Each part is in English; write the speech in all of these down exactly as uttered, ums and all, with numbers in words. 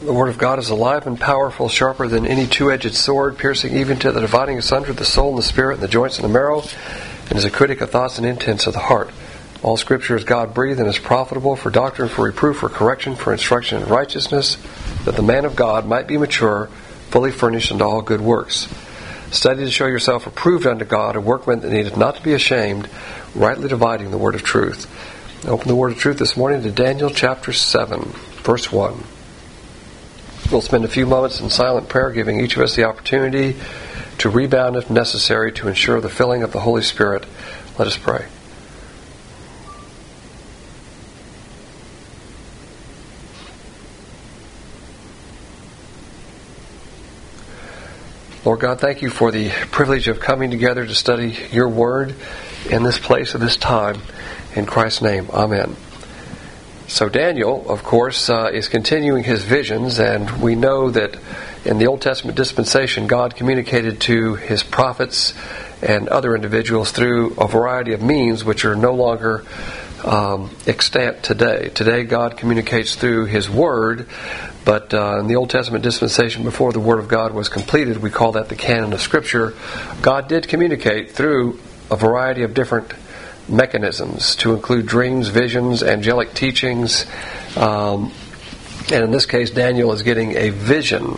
The Word of God is alive and powerful, sharper than any two-edged sword, piercing even to the dividing asunder the soul and the spirit and the joints and the marrow, and is a critic of thoughts and intents of the heart. All Scripture is God-breathed and is profitable for doctrine, for reproof, for correction, for instruction in righteousness, that the man of God might be mature, fully furnished unto all good works. Study to show yourself approved unto God, a workman that needeth not to be ashamed, rightly dividing the word of truth. Open the word of truth this morning to Daniel chapter seven, verse one. We'll spend a few moments in silent prayer, giving each of us the opportunity to rebound if necessary to ensure the filling of the Holy Spirit. Let us pray. Lord God, thank you for the privilege of coming together to study your word in this place at this time. In Christ's name, amen. So Daniel, of course, uh, is continuing his visions, and we know that in the Old Testament dispensation, God communicated to his prophets and other individuals through a variety of means which are no longer um, extant today. Today, God communicates through his word, but uh, in the Old Testament dispensation, before the Word of God was completed, we call that the canon of Scripture. God did communicate through a variety of different mechanisms, to include dreams, visions, angelic teachings, um, and in this case, Daniel is getting a vision.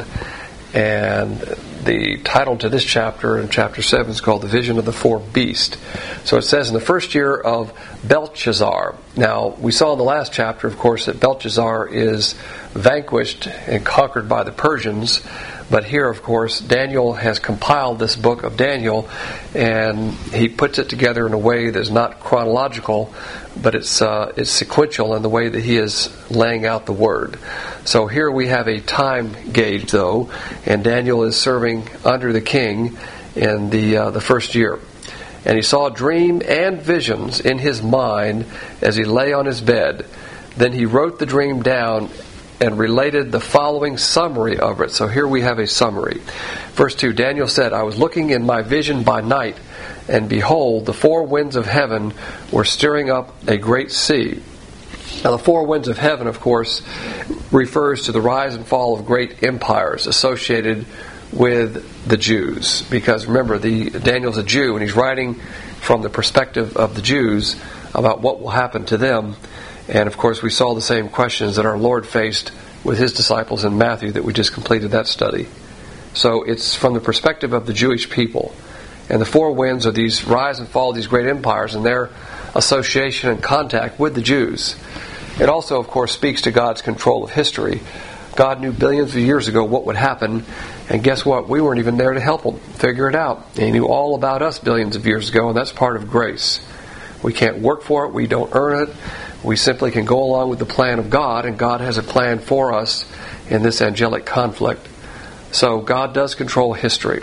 And the title to this chapter, in chapter seven, is called The Vision of the Four Beasts. So it says, in the first year of Belshazzar. Now, we saw in the last chapter, of course, that Belshazzar is vanquished and conquered by the Persians. But here, of course, Daniel has compiled this book of Daniel, and he puts it together in a way that is not chronological, but it's uh, it's sequential in the way that he is laying out the word. So here we have a time gauge, though, and Daniel is serving under the king in the uh, the first year. And he saw dream and visions in his mind as he lay on his bed. Then he wrote the dream down and related the following summary of it. So here we have a summary. Verse two, Daniel said, I was looking in my vision by night, and behold, the four winds of heaven were stirring up a great sea. Now the four winds of heaven, of course, refers to the rise and fall of great empires associated with the Jews. Because remember, the Daniel's a Jew, and he's writing from the perspective of the Jews about what will happen to them. And of course, we saw the same questions that our Lord faced with his disciples in Matthew that we just completed that study. So it's from the perspective of the Jewish people. And the four winds are these rise and fall of these great empires and their association and contact with the Jews. It also, of course, speaks to God's control of history. God knew billions of years ago what would happen, and guess what? We weren't even there to help him figure it out. And he knew all about us billions of years ago, and that's part of grace. We can't work for it. We don't earn it. We simply can go along with the plan of God, and God has a plan for us in this angelic conflict. So God does control history.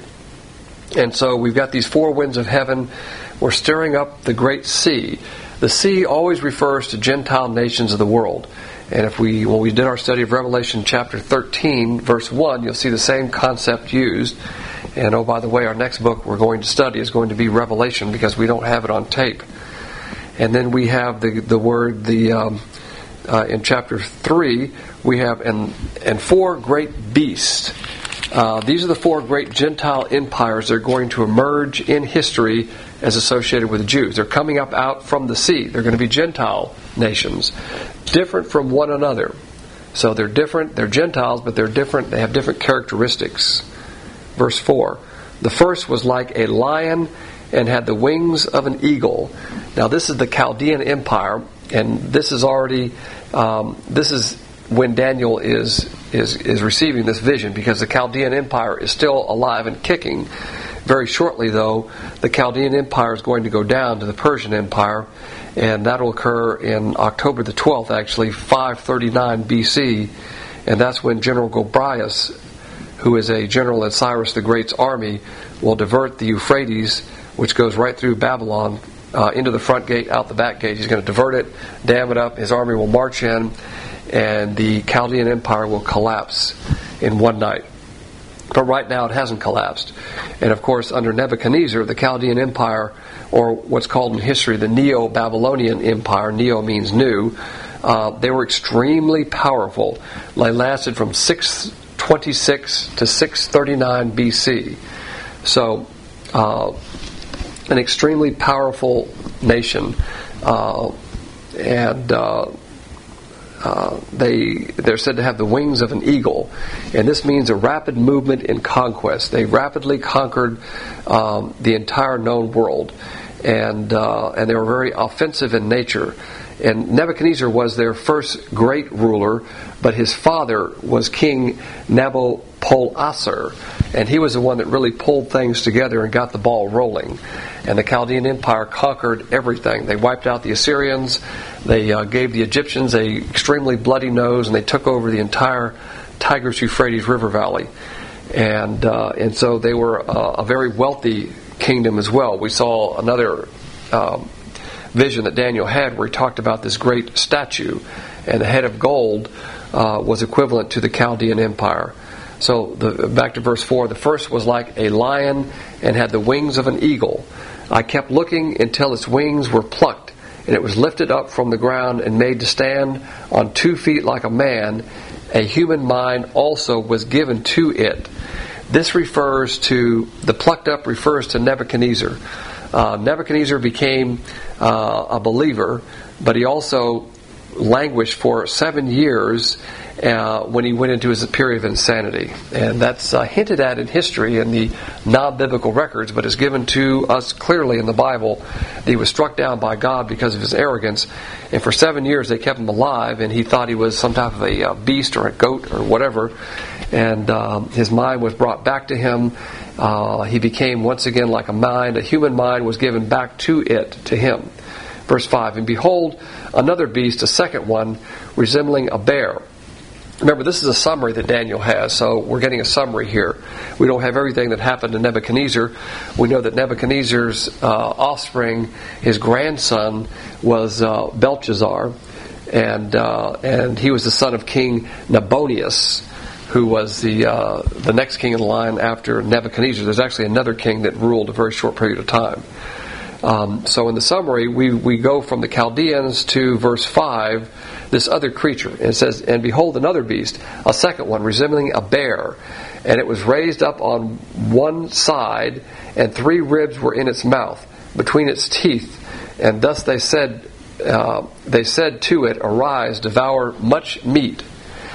And so we've got these four winds of heaven. We're stirring up the great sea. The sea always refers to Gentile nations of the world. And if we, when we did our study of Revelation chapter thirteen, verse one, you'll see the same concept used. And oh, by the way, our next book we're going to study is going to be Revelation, because we don't have it on tape. And then we have the the word the um, uh, in chapter three we have and and four great beasts. Uh, these are the four great Gentile empires that are going to emerge in history as associated with the Jews. They're coming up out from the sea. They're going to be Gentile nations, different from one another. So they're different. They're Gentiles, but they're different. They have different characteristics. Verse four: the first was like a lion and had the wings of an eagle. Now this is the Chaldean Empire, and this is already um, this is when Daniel is is is receiving this vision, because the Chaldean Empire is still alive and kicking. Very shortly, though, the Chaldean Empire is going to go down to the Persian Empire, and that will occur in October the twelfth, actually, five thirty-nine B C, and that's when General Gobryas, who is a general in Cyrus the Great's army, will divert the Euphrates, which goes right through Babylon, uh, into the front gate, out the back gate. He's going to divert it, dam it up, his army will march in, and the Chaldean Empire will collapse in one night. But right now it hasn't collapsed. And of course, under Nebuchadnezzar, the Chaldean Empire, or what's called in history the Neo-Babylonian Empire, Neo means new, Uh, they were extremely powerful. They lasted from six twenty-six to six thirty-nine B C. So, uh, an extremely powerful nation, uh, and uh, uh, they they're said to have the wings of an eagle, and this means a rapid movement in conquest. They rapidly conquered um, the entire known world, and uh, and they were very offensive in nature. And Nebuchadnezzar was their first great ruler, but his father was King Nabopolassar, and he was the one that really pulled things together and got the ball rolling. And the Chaldean Empire conquered everything. They wiped out the Assyrians, they uh, gave the Egyptians a extremely bloody nose, and they took over the entire Tigris-Euphrates River Valley. And uh, and so they were uh, a very wealthy kingdom as well. We saw another Um, vision that Daniel had where he talked about this great statue, and the head of gold uh, was equivalent to the Chaldean Empire. So the, back to verse four, the first was like a lion and had the wings of an eagle. I kept looking until its wings were plucked, and it was lifted up from the ground and made to stand on two feet like a man. A human mind also was given to it. This refers to, the plucked up refers to Nebuchadnezzar. Uh, Nebuchadnezzar became uh, a believer, but he also languished for seven years uh, when he went into his period of insanity. And that's uh, hinted at in history in the non-biblical records, but is given to us clearly in the Bible that he was struck down by God because of his arrogance. And for seven years they kept him alive, and he thought he was some type of a uh, beast or a goat or whatever. And um, his mind was brought back to him. Uh, he became once again like a mind. A human mind was given back to it, to him. Verse five, and behold, another beast, a second one, resembling a bear. Remember, this is a summary that Daniel has, so we're getting a summary here. We don't have everything that happened to Nebuchadnezzar. We know that Nebuchadnezzar's uh, offspring, his grandson, was uh, Belshazzar, and uh, and he was the son of King Nabonius, who was the uh, the next king in the line after Nebuchadnezzar. There's actually another king that ruled a very short period of time. Um, so in the summary, we, we go from the Chaldeans to verse five, this other creature. And it says, and behold another beast, a second one, resembling a bear. And it was raised up on one side, and three ribs were in its mouth, between its teeth. And thus they said, uh, they said to it, arise, devour much meat.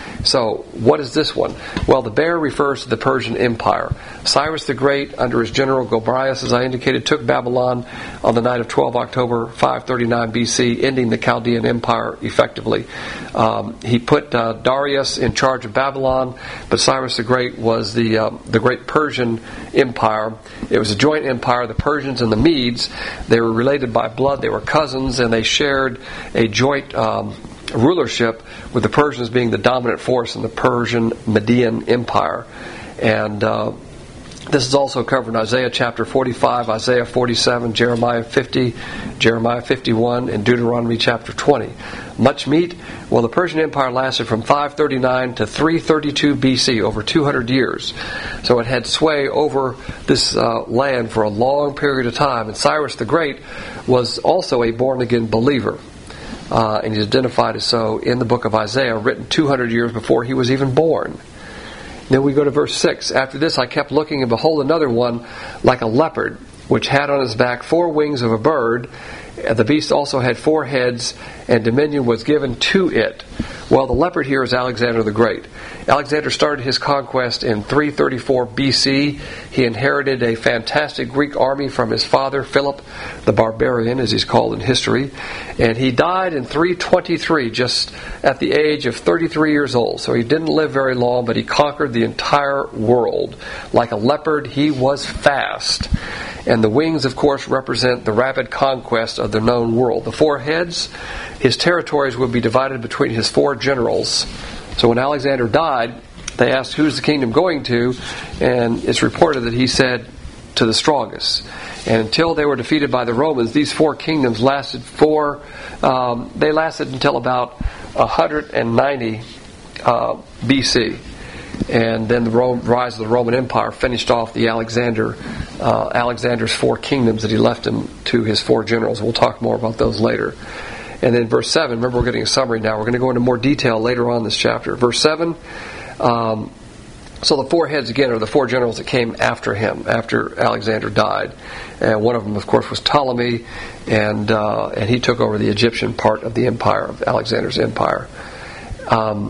So, what is this one? Well, the bear refers to the Persian Empire. Cyrus the Great, under his general Gobryas, as I indicated, took Babylon on the night of the twelfth of October, five thirty-nine B C, ending the Chaldean Empire effectively. Um, he put uh, Darius in charge of Babylon, but Cyrus the Great was the uh, the great Persian Empire. It was a joint empire. The Persians and the Medes, they were related by blood. They were cousins, and they shared a joint Um, rulership, with the Persians being the dominant force in the Persian Median Empire. And uh, this is also covered in Isaiah chapter forty-five, Isaiah forty-seven, Jeremiah fifty, Jeremiah fifty-one, and Deuteronomy chapter twenty. Much meat? Well, the Persian Empire lasted from five thirty-nine to three thirty-two B C, over two hundred years. So it had sway over this uh, land for a long period of time. And Cyrus the Great was also a born-again believer. Uh, and he's identified as so in the book of Isaiah, written two hundred years before he was even born. Then we go to verse six. After this I kept looking, and behold another one like a leopard, which had on his back four wings of a bird. The beast also had four heads, and dominion was given to it. Well, the leopard here is Alexander the Great. Alexander started his conquest in three thirty-four B C. He inherited a fantastic Greek army from his father, Philip the Barbarian, as he's called in history. And he died in three twenty-three, just at the age of thirty-three years old. So he didn't live very long, but he conquered the entire world. Like a leopard, he was fast. And the wings, of course, represent the rapid conquest of the known world. The four heads, his territories would be divided between his four generals. So when Alexander died, they asked, who's the kingdom going to? And it's reported that he said, to the strongest. And until they were defeated by the Romans, these four kingdoms lasted for, um, they lasted until about one hundred ninety uh, B C. And then the Rome, rise of the Roman Empire finished off the Alexander, uh, Alexander's four kingdoms that he left him to his four generals. We'll talk more about those later. And then verse seven, remember we're getting a summary now. We're going to go into more detail later on in this chapter. Verse seven, um, so the four heads again are the four generals that came after him, after Alexander died. And one of them, of course, was Ptolemy, and uh, and he took over the Egyptian part of the empire, of Alexander's empire. Um,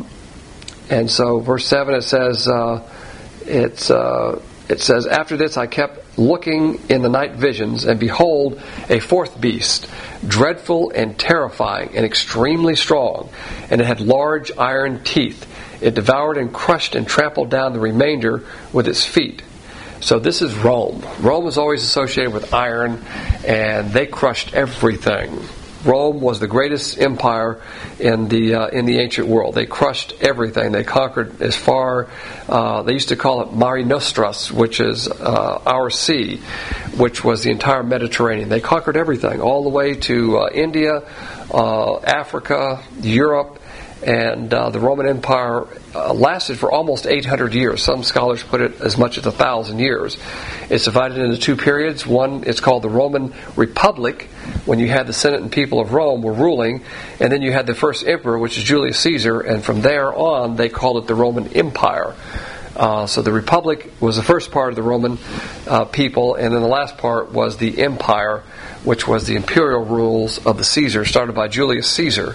and so verse seven, it says, uh, it's, uh, it says, after this I kept looking in the night visions, and behold, a fourth beast, dreadful and terrifying and extremely strong, and it had large iron teeth. It devoured and crushed and trampled down the remainder with its feet. So this is Rome. Rome was always associated with iron, and they crushed everything. Rome was the greatest empire in the uh, in the ancient world. They crushed everything. They conquered as far, uh, they used to call it Mare Nostrum, which is uh, our sea, which was the entire Mediterranean. They conquered everything, all the way to uh, India, uh, Africa, Europe, and uh, the Roman Empire uh, lasted for almost eight hundred years. Some scholars put it as much as one thousand years. It's divided into two periods. One, it's called the Roman Republic, when you had the Senate and people of Rome were ruling, and then you had the first emperor, which is Julius Caesar, and from there on they called it the Roman Empire. Uh, so the Republic was the first part of the Roman uh, people, and then the last part was the Empire, which was the imperial rules of the Caesar, started by Julius Caesar.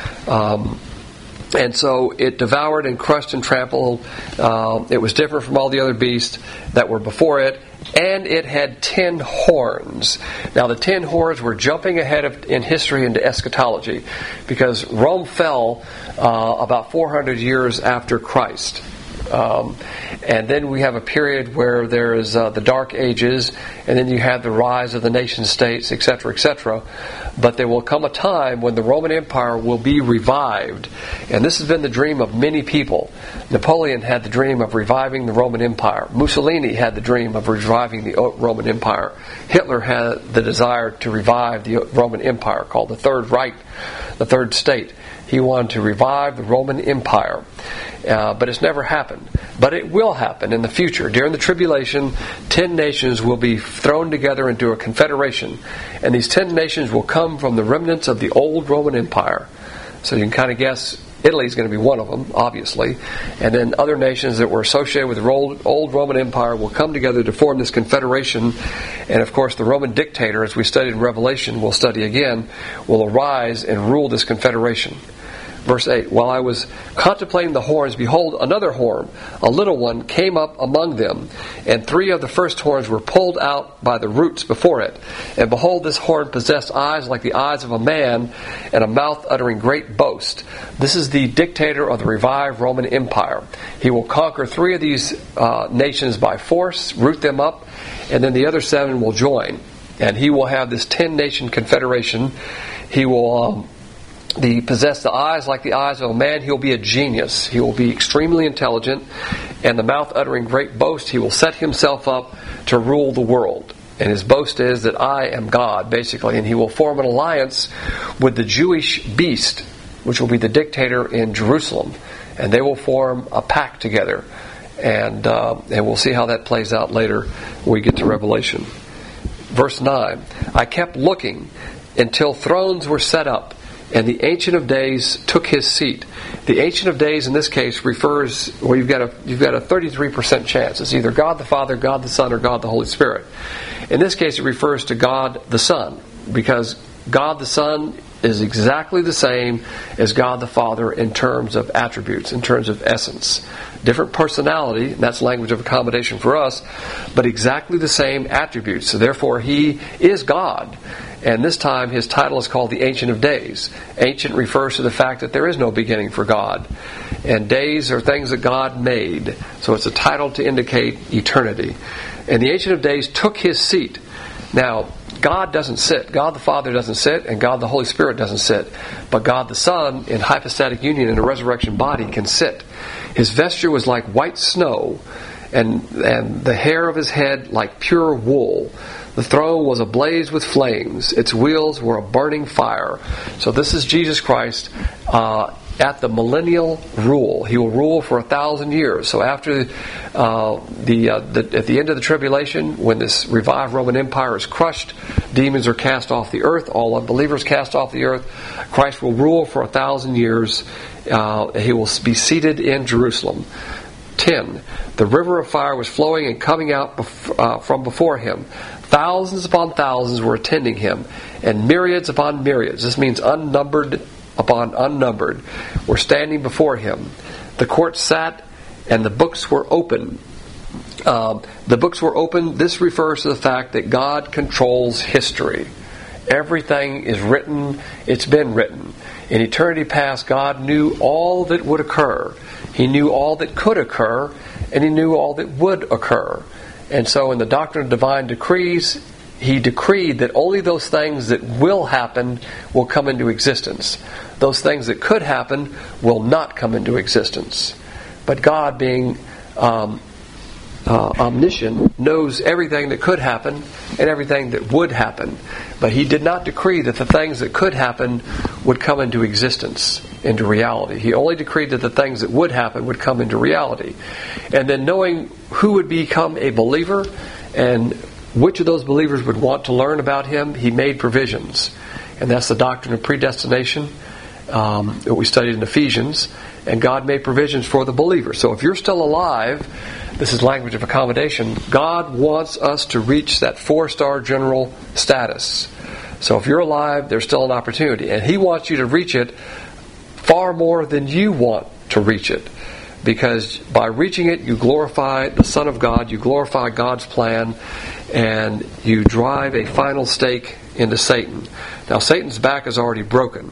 Um, And so it devoured and crushed and trampled. Uh, it was different from all the other beasts that were before it. And it had ten horns. Now the ten horns were jumping ahead of, in history into eschatology, because Rome fell uh, about four hundred years after Christ. Um, and then we have a period where there is uh, the Dark Ages, and then you have the rise of the nation states, et cetera, et cetera. But there will come a time when the Roman Empire will be revived, and this has been the dream of many people. Napoleon had the dream of reviving the Roman Empire. Mussolini had the dream of reviving the Roman Empire. Hitler had the desire to revive the Roman Empire, called the Third Reich, the Third State. He wanted to revive the Roman Empire. Uh, but it's never happened. But it will happen in the future. During the tribulation, ten nations will be thrown together into a confederation. And these ten nations will come from the remnants of the old Roman Empire. So you can kind of guess Italy is going to be one of them, obviously. And then other nations that were associated with the old, old Roman Empire will come together to form this confederation. And of course the Roman dictator, as we studied in Revelation, we'll study again, will arise and rule this confederation. Verse eight, while I was contemplating the horns, behold, another horn, a little one, came up among them, and three of the first horns were pulled out by the roots before it. And behold, this horn possessed eyes like the eyes of a man, and a mouth uttering great boast. This is the dictator of the revived Roman Empire. He will conquer three of these uh, nations by force, root them up, and then the other seven will join. And he will have this ten-nation confederation. He will... Um, The possess the eyes like the eyes of a man. He will be a genius. He will be extremely intelligent, and the mouth uttering great boast. He will set himself up to rule the world. And his boast is that I am God, basically. And he will form an alliance with the Jewish beast, which will be the dictator in Jerusalem. And they will form a pact together. And, uh, and we'll see how that plays out later when we get to Revelation. Verse nine, I kept looking until thrones were set up, and the Ancient of Days took his seat. The Ancient of Days in this case refers, well, you've got a you've got a thirty-three percent chance. It's either God the Father, God the Son, or God the Holy Spirit. In this case, it refers to God the Son, because God the Son is exactly the same as God the Father in terms of attributes, in terms of essence. Different personality, and that's language of accommodation for us, but exactly the same attributes. So therefore, He is God. And this time his title is called the Ancient of Days. Ancient refers to the fact that there is no beginning for God. And days are things that God made. So it's a title to indicate eternity. And the Ancient of Days took his seat. Now, God doesn't sit. God the Father doesn't sit, and God the Holy Spirit doesn't sit. But God the Son, in hypostatic union in a resurrection body, can sit. His vesture was like white snow, and, and the hair of his head like pure wool. The throne was ablaze with flames. Its wheels were a burning fire. So this is Jesus Christ uh, at the millennial rule. He will rule for a thousand years. So after uh, the, uh, the at the end of the tribulation, when this revived Roman Empire is crushed, demons are cast off the earth, all unbelievers cast off the earth, Christ will rule for a thousand years. Uh, he will be seated in Jerusalem. ten. The river of fire was flowing and coming out bef- uh, from before him. Thousands upon thousands were attending him, and myriads upon myriads. This means unnumbered upon unnumbered were standing before him. The court sat, and the books were open. Um, the books were open. This refers to the fact that God controls history. Everything is written. It's been written. In eternity past, God knew all that would occur. He knew all that could occur, and He knew all that would occur. And so in the doctrine of divine decrees, He decreed that only those things that will happen will come into existence. Those things that could happen will not come into existence. But God, being um, uh, omniscient, knows everything that could happen and everything that would happen. But He did not decree that the things that could happen would come into existence, into reality. He only decreed that the things that would happen would come into reality. And then knowing who would become a believer and which of those believers would want to learn about Him, He made provisions. And that's the doctrine of predestination um, that we studied in Ephesians. And God made provisions for the believer. So if you're still alive, this is language of accommodation, God wants us to reach that four-star general status. So if you're alive, there's still an opportunity. And He wants you to reach it far more than you want to reach it. Because by reaching it, you glorify the Son of God, you glorify God's plan, and you drive a final stake into Satan. Now, Satan's back is already broken.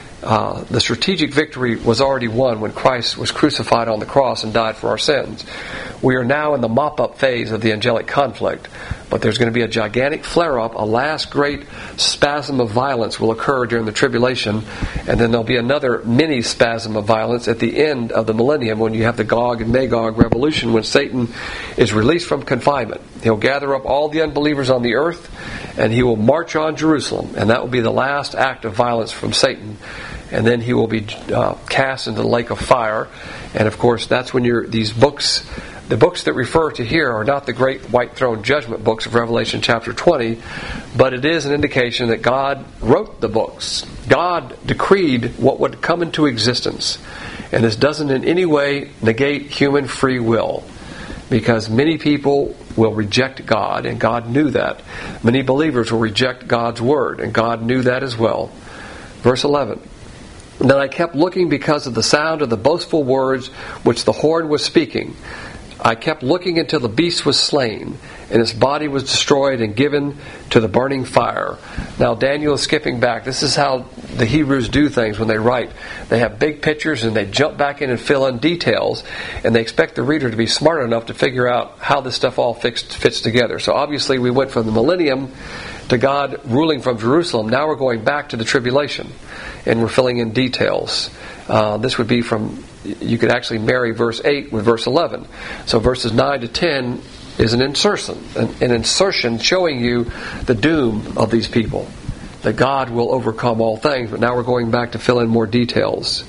Uh, the strategic victory was already won when Christ was crucified on the cross and died for our sins. We are now in the mop-up phase of the angelic conflict. But there's going to be a gigantic flare-up, a last great spasm of violence will occur during the tribulation, and then there'll be another mini spasm of violence at the end of the millennium when you have the Gog and Magog revolution, when Satan is released from confinement. He'll gather up all the unbelievers on the earth, and he will march on Jerusalem, and that will be the last act of violence from Satan. And then he will be uh, cast into the lake of fire. And of course, that's when you're, these books, the books that refer to here are not the great white throne judgment books of Revelation chapter twenty, but it is an indication that God wrote the books. God decreed what would come into existence. And this doesn't in any way negate human free will, because many people will reject God, and God knew that. Many believers will reject God's word, and God knew that as well. Verse eleven. Then I kept looking because of the sound of the boastful words which the horn was speaking. I kept looking until the beast was slain, and its body was destroyed and given to the burning fire. Now Daniel is skipping back. This is how the Hebrews do things when they write. They have big pictures and they jump back in and fill in details, and they expect the reader to be smart enough to figure out how this stuff all fixed, fits together. So obviously we went from the millennium to God ruling from Jerusalem. Now we're going back to the tribulation, and we're filling in details. Uh, this would be from, you could actually marry verse eight with verse eleven. So verses nine to ten is an insertion, an, an insertion showing you the doom of these people, that God will overcome all things. But now we're going back to fill in more details.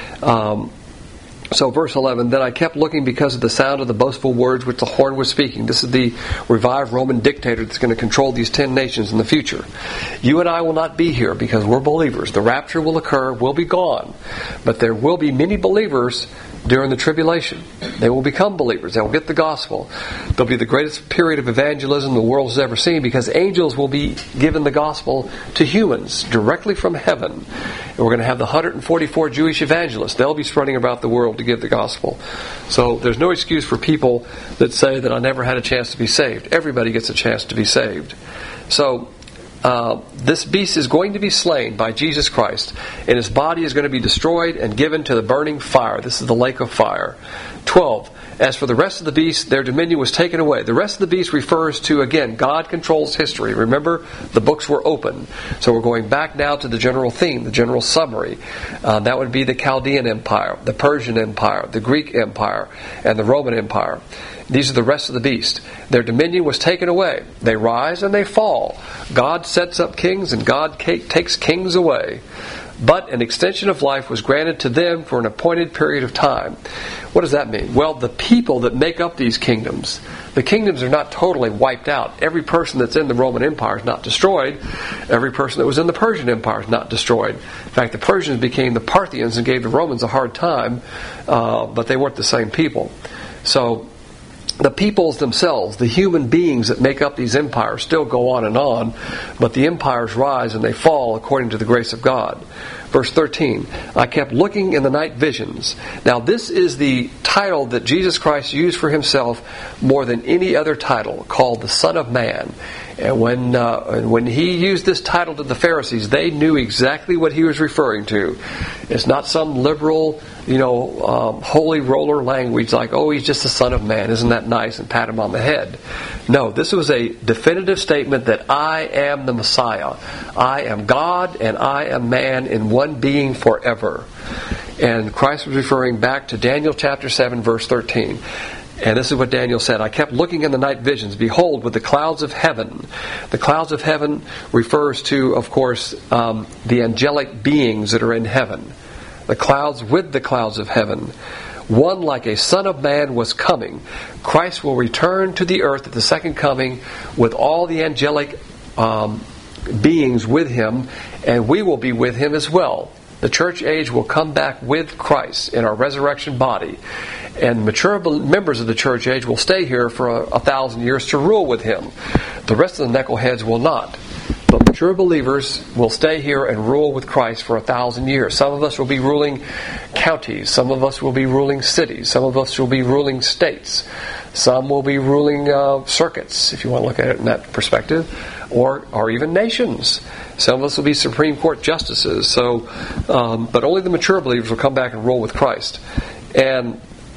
Um, So verse eleven, then I kept looking because of the sound of the boastful words which the horn was speaking. This is the revived Roman dictator that's going to control these ten nations in the future. You and I will not be here because we're believers. The rapture will occur, we'll be gone. But there will be many believers during the tribulation. They will become believers. They will get the gospel. There'll be the greatest period of evangelism the world has ever seen, because angels will be given the gospel to humans directly from heaven. And we're going to have the one hundred forty-four Jewish evangelists. They'll be spreading about the world to give the gospel. So there's no excuse for people that say that I never had a chance to be saved. Everybody gets a chance to be saved. So Uh, this beast is going to be slain by Jesus Christ, and his body is going to be destroyed and given to the burning fire. This is the lake of fire. twelve. As for the rest of the beasts, their dominion was taken away. The rest of the beast refers to, again, God controls history. Remember, the books were open. So we're going back now to the general theme, the general summary. Uh, that would be the Chaldean Empire, the Persian Empire, the Greek Empire, and the Roman Empire. These are the rest of the beast. Their dominion was taken away. They rise and they fall. God sets up kings, and God takes kings away. but an extension of life was granted to them for an appointed period of time. What does that mean? Well, the people that make up these kingdoms, the kingdoms are not totally wiped out. Every person that's in the Roman Empire is not destroyed. Every person that was in the Persian Empire is not destroyed. In fact, the Persians became the Parthians and gave the Romans a hard time, uh, but they weren't the same people. So the peoples themselves, the human beings that make up these empires, still go on and on, but the empires rise and they fall according to the grace of God. Verse thirteen, I kept looking in the night visions. Now this is the title that Jesus Christ used for himself more than any other title, called the Son of Man. And when uh, when he used this title to the Pharisees, they knew exactly what he was referring to. It's not some liberal, you know, um, holy roller language like, oh, he's just the Son of Man, isn't that nice, and pat him on the head. No, this was a definitive statement that I am the Messiah. I am God and I am man in one being forever. And Christ was referring back to Daniel chapter seven, verse thirteen. And this is what Daniel said, I kept looking in the night visions. Behold, with the clouds of heaven. The clouds of heaven refers to, of course, um, the angelic beings that are in heaven. The clouds with the clouds of heaven. One like a son of man was coming. Christ will return to the earth at the second coming with all the angelic um, beings with him, and we will be with him as well. The church age will come back with Christ in our resurrection body. And mature members of the church age will stay here for a, a thousand years to rule with him. The rest of the knuckleheads will not. But mature believers will stay here and rule with Christ for a thousand years. Some of us will be ruling counties. Some of us will be ruling cities. Some of us will be ruling states. Some will be ruling uh, circuits, if you want to look at it in that perspective, or or even nations. Some of us will be Supreme Court justices. So, um, but only the mature believers will come back and rule with Christ. And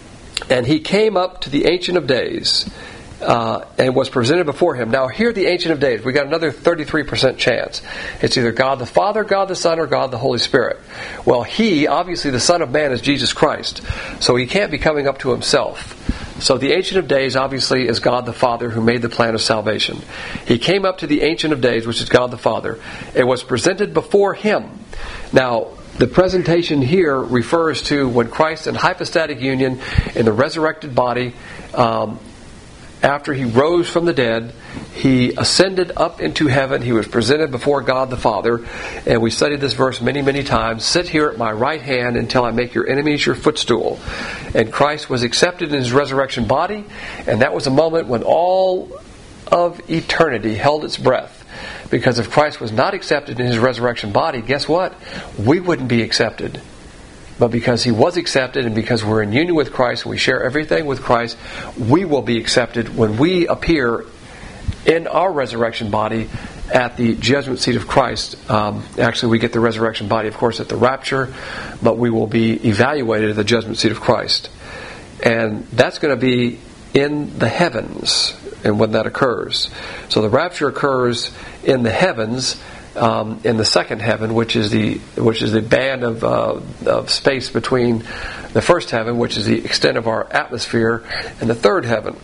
and he came up to the Ancient of Days. Uh, and was presented before him. Now here the Ancient of Days, we got another thirty-three percent chance. It's either God the Father, God the Son, or God the Holy Spirit. Well, he, obviously the Son of Man, is Jesus Christ. So he can't be coming up to himself. So the Ancient of Days obviously is God the Father who made the plan of salvation. He came up to the Ancient of Days, which is God the Father, and was presented before him. Now, the presentation here refers to when Christ in hypostatic union in the resurrected body, um, after he rose from the dead, he ascended up into heaven. He was presented before God the Father. And we studied this verse many, many times. Sit here at my right hand until I make your enemies your footstool. And Christ was accepted in his resurrection body. And that was a moment when all of eternity held its breath. Because if Christ was not accepted in his resurrection body, guess what? We wouldn't be accepted. But because he was accepted and because we're in union with Christ and we share everything with Christ, we will be accepted when we appear in our resurrection body at the judgment seat of Christ. Um, actually, we get the resurrection body, of course, at the rapture, but we will be evaluated at the judgment seat of Christ. And that's going to be in the heavens, and when that occurs. So the rapture occurs in the heavens, Um, in the second heaven, which is the which is the band of uh, of space between the first heaven, which is the extent of our atmosphere, and the third heaven.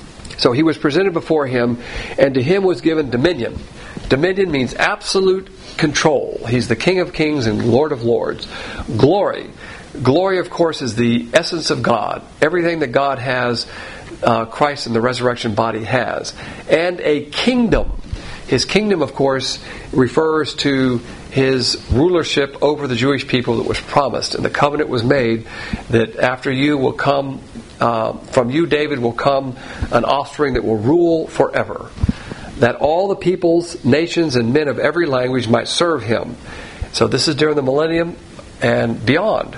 So he was presented before him, and to him was given dominion. Dominion means absolute control. He's the King of Kings and Lord of Lords. Glory. Glory, of course, is the essence of God. Everything that God has, uh, Christ in the resurrection body has. And a kingdom. His kingdom, of course, refers to his rulership over the Jewish people that was promised. And the covenant was made that after you will come, uh, from you, David, will come an offspring that will rule forever. That all the peoples, nations, and men of every language might serve him. So this is during the millennium and beyond.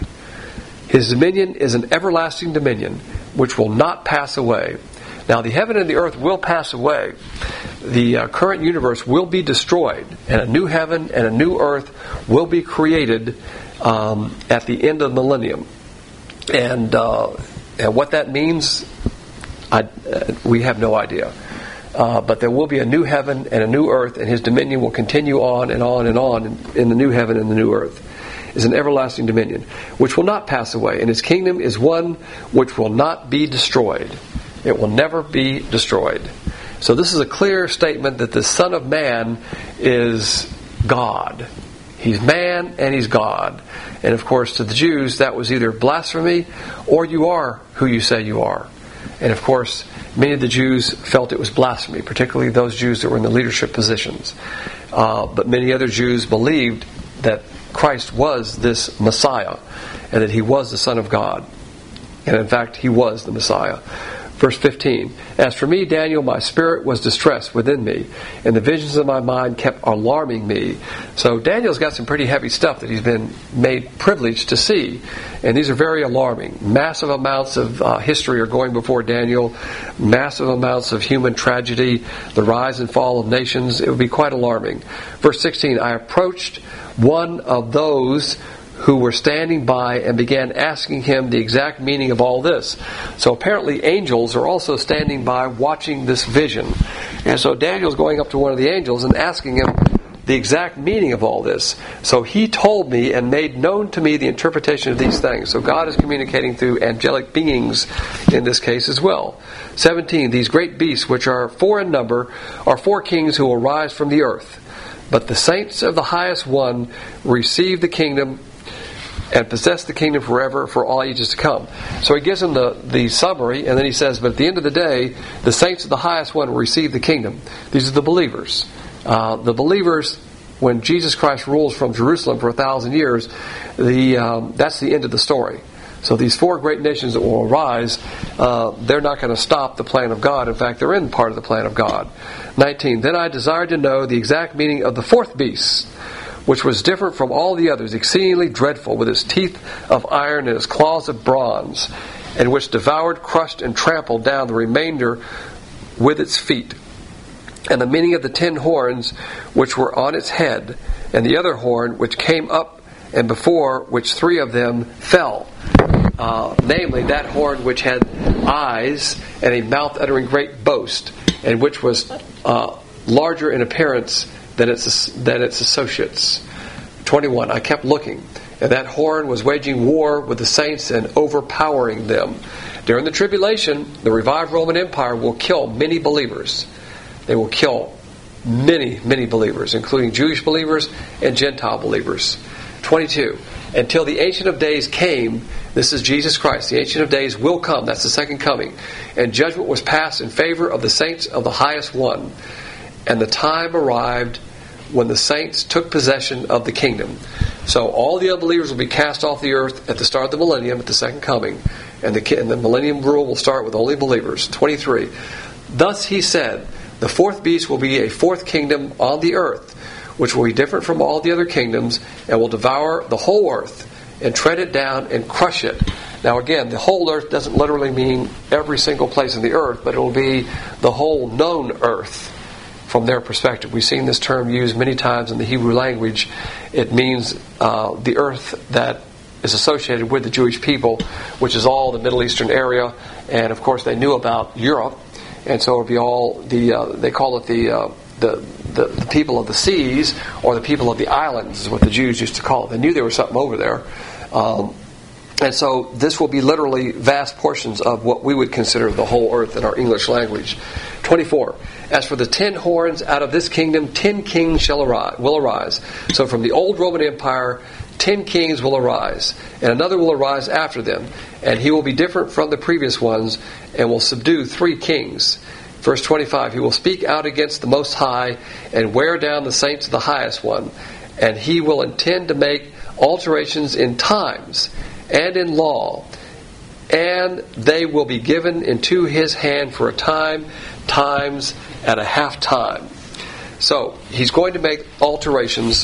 His dominion is an everlasting dominion which will not pass away. Now the heaven and the earth will pass away. The uh, current universe will be destroyed, and a new heaven and a new earth will be created um, at the end of the millennium. And uh, and what that means, I, uh, we have no idea. Uh, but there will be a new heaven and a new earth, and his dominion will continue on and on and on in, in the new heaven and the new earth. Is an everlasting dominion, which will not pass away, and his kingdom is one which will not be destroyed. It will never be destroyed. So this is a clear statement that the Son of Man is God. He's man and he's God. And of course, to the Jews, that was either blasphemy or you are who you say you are. And of course, many of the Jews felt it was blasphemy, particularly those Jews that were in the leadership positions. Uh, but many other Jews believed that Christ was this Messiah and that he was the Son of God. And in fact, he was the Messiah. Verse fifteen, as for me, Daniel, my spirit was distressed within me, and the visions of my mind kept alarming me. So Daniel's got some pretty heavy stuff that he's been made privileged to see. And these are very alarming. Massive amounts of uh, history are going before Daniel. Massive amounts of human tragedy, the rise and fall of nations. It would be quite alarming. Verse sixteen, I approached one of those who were standing by and began asking him the exact meaning of all this. So apparently angels are also standing by watching this vision. And so Daniel's going up to one of the angels and asking him the exact meaning of all this. So he told me and made known to me the interpretation of these things. So God is communicating through angelic beings in this case as well. seventeen, these great beasts, which are four in number, are four kings who will rise from the earth. But the saints of the highest one receive the kingdom and possess the kingdom forever for all ages to come. So he gives them the, the summary, and then he says, but at the end of the day, the saints of the highest one will receive the kingdom. These are the believers. Uh, the believers, when Jesus Christ rules from Jerusalem for a thousand years, the um, that's the end of the story. So these four great nations that will arise, uh, they're not going to stop the plan of God. In fact, they're in part of the plan of God. nineteen, then I desired to know the exact meaning of the fourth beast, which was different from all the others, exceedingly dreadful, with its teeth of iron and its claws of bronze, and which devoured, crushed, and trampled down the remainder with its feet. And the meaning of the ten horns which were on its head, and the other horn which came up, and before which three of them fell. Uh, namely, that horn which had eyes and a mouth uttering great boast, and which was uh, larger in appearance than its than its associates. twenty-one, I kept looking, and that horn was waging war with the saints and overpowering them. During the tribulation, the revived Roman Empire will kill many believers. They will kill many, many believers, including Jewish believers and Gentile believers. twenty-two, until the Ancient of Days came, this is Jesus Christ, the Ancient of Days will come, that's the second coming, and judgment was passed in favor of the saints of the highest one. And the time arrived when the saints took possession of the kingdom. So all the unbelievers will be cast off the earth at the start of the millennium, at the second coming. And the, and the millennium rule will start with only believers. twenty-three. Thus he said, the fourth beast will be a fourth kingdom on the earth, which will be different from all the other kingdoms, and will devour the whole earth, and tread it down and crush it. Now again, the whole earth doesn't literally mean every single place on the earth, but it will be the whole known earth. From their perspective, we've seen this term used many times in the Hebrew language. It means uh, the earth that is associated with the Jewish people, which is all the Middle Eastern area, and of course they knew about Europe, and so it would be all the uh, they call it the, uh, the the the people of the seas, or the people of the islands is what the Jews used to call it. They knew there was something over there. Um, And so this will be literally vast portions of what we would consider the whole earth in our English language. twenty-four. As for the ten horns, out of this kingdom ten kings shall arise, will arise. So from the old Roman Empire, ten kings will arise, and another will arise after them, and he will be different from the previous ones, and will subdue three kings. Verse twenty-five, he will speak out against the Most High, and wear down the saints of the highest one, and he will intend to make alterations in times and in law, and they will be given into his hand for a time, times, and a half time. So, he's going to make alterations.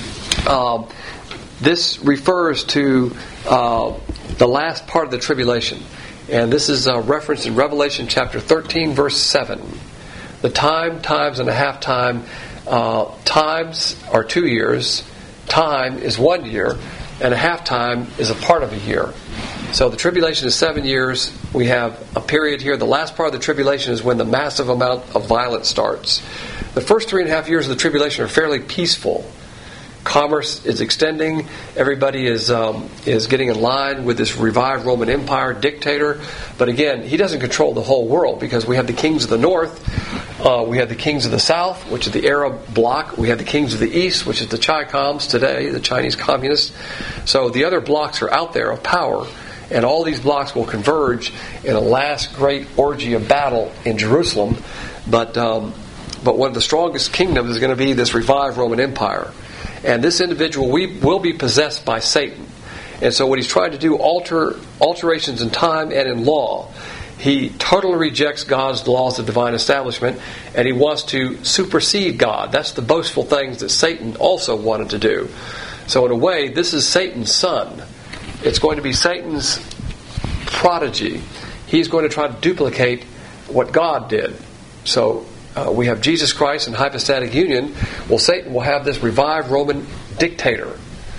Um, this refers to uh, the last part of the tribulation. And this is uh, referenced in Revelation chapter thirteen, verse seven. The time, times, and a half time. Uh, times are two years. Time is one year. And a half time is a part of a year. So the tribulation is seven years. We have a period here. The last part of the tribulation is when the massive amount of violence starts. The first three and a half years of the tribulation are fairly peaceful, Commerce is extending. Everybody is um, is getting in line with this revived Roman Empire dictator. But again, he doesn't control the whole world, because we have the kings of the north, uh, we have the kings of the south, which is the Arab bloc. We have the kings of the east, which is the Chi-Coms today, the Chinese communists. So the other blocks are out there of power, and all these blocks will converge in a last great orgy of battle in Jerusalem. But um, but one of the strongest kingdoms is going to be this revived Roman Empire. And this individual we will be possessed by Satan. And so what he's trying to do, alter alterations in time and in law. He totally rejects God's laws of divine establishment, and he wants to supersede God. That's the boastful things that Satan also wanted to do. So in a way, this is Satan's son. It's going to be Satan's prodigy. He's going to try to duplicate what God did. So Uh, we have Jesus Christ in hypostatic union. Well, Satan will have this revived Roman dictator.